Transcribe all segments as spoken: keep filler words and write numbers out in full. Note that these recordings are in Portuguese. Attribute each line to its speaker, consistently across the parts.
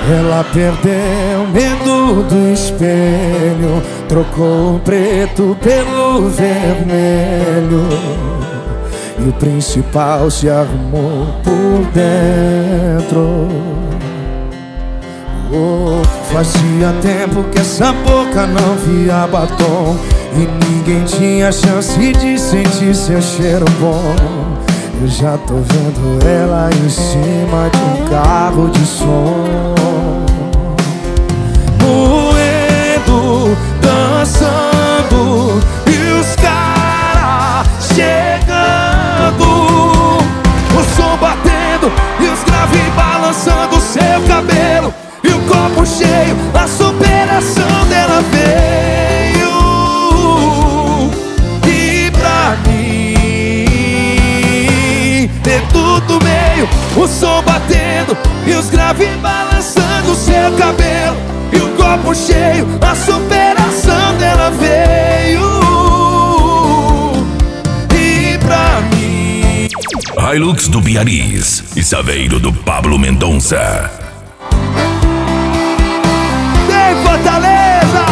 Speaker 1: Ela perdeu medo do espelho, trocou o preto pelo vermelho, e o principal se arrumou por dentro. Oh, fazia tempo que essa boca não via batom, e ninguém tinha chance de sentir seu cheiro bom. Eu já tô vendo ela em cima de um carro de som, moendo, dançando, e os caras chegando, o som batendo e os graves balançando seu cabelo, e o copo cheio, a superação dela veio. E pra mim, dentro do meio, o som batendo e os graves balançando seu cabelo, e o copo cheio, a superação dela veio. E pra mim,
Speaker 2: Hilux do Biarritz e Saveiro do Pablo Mendonça.
Speaker 1: Tem Fortaleza!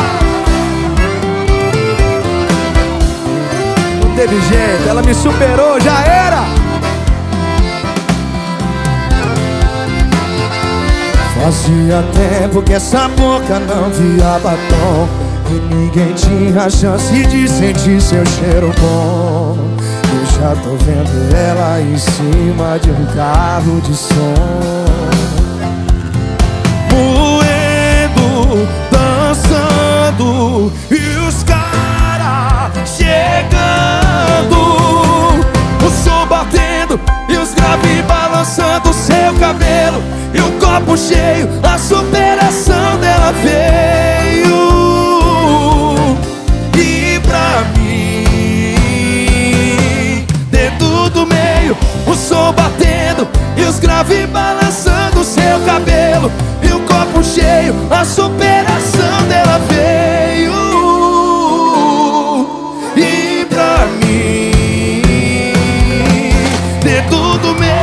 Speaker 1: Não teve jeito, ela me superou, já era! Fazia tempo que essa boca não via batom, e ninguém tinha chance de sentir seu cheiro bom. Eu já tô vendo ela em cima de um carro de som, moendo, dançando, e os caras chegando, o som batendo e os graves balançando seu cabelo, e o copo cheio, a superação dela veio. E pra mim, dentro do meio, o som batendo e os graves balançando seu cabelo, e o copo cheio, a superação dela veio. E pra mim, dentro do meio,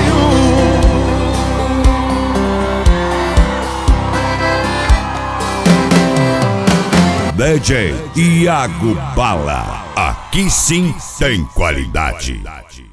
Speaker 2: D J Iago Bala, aqui sim tem qualidade.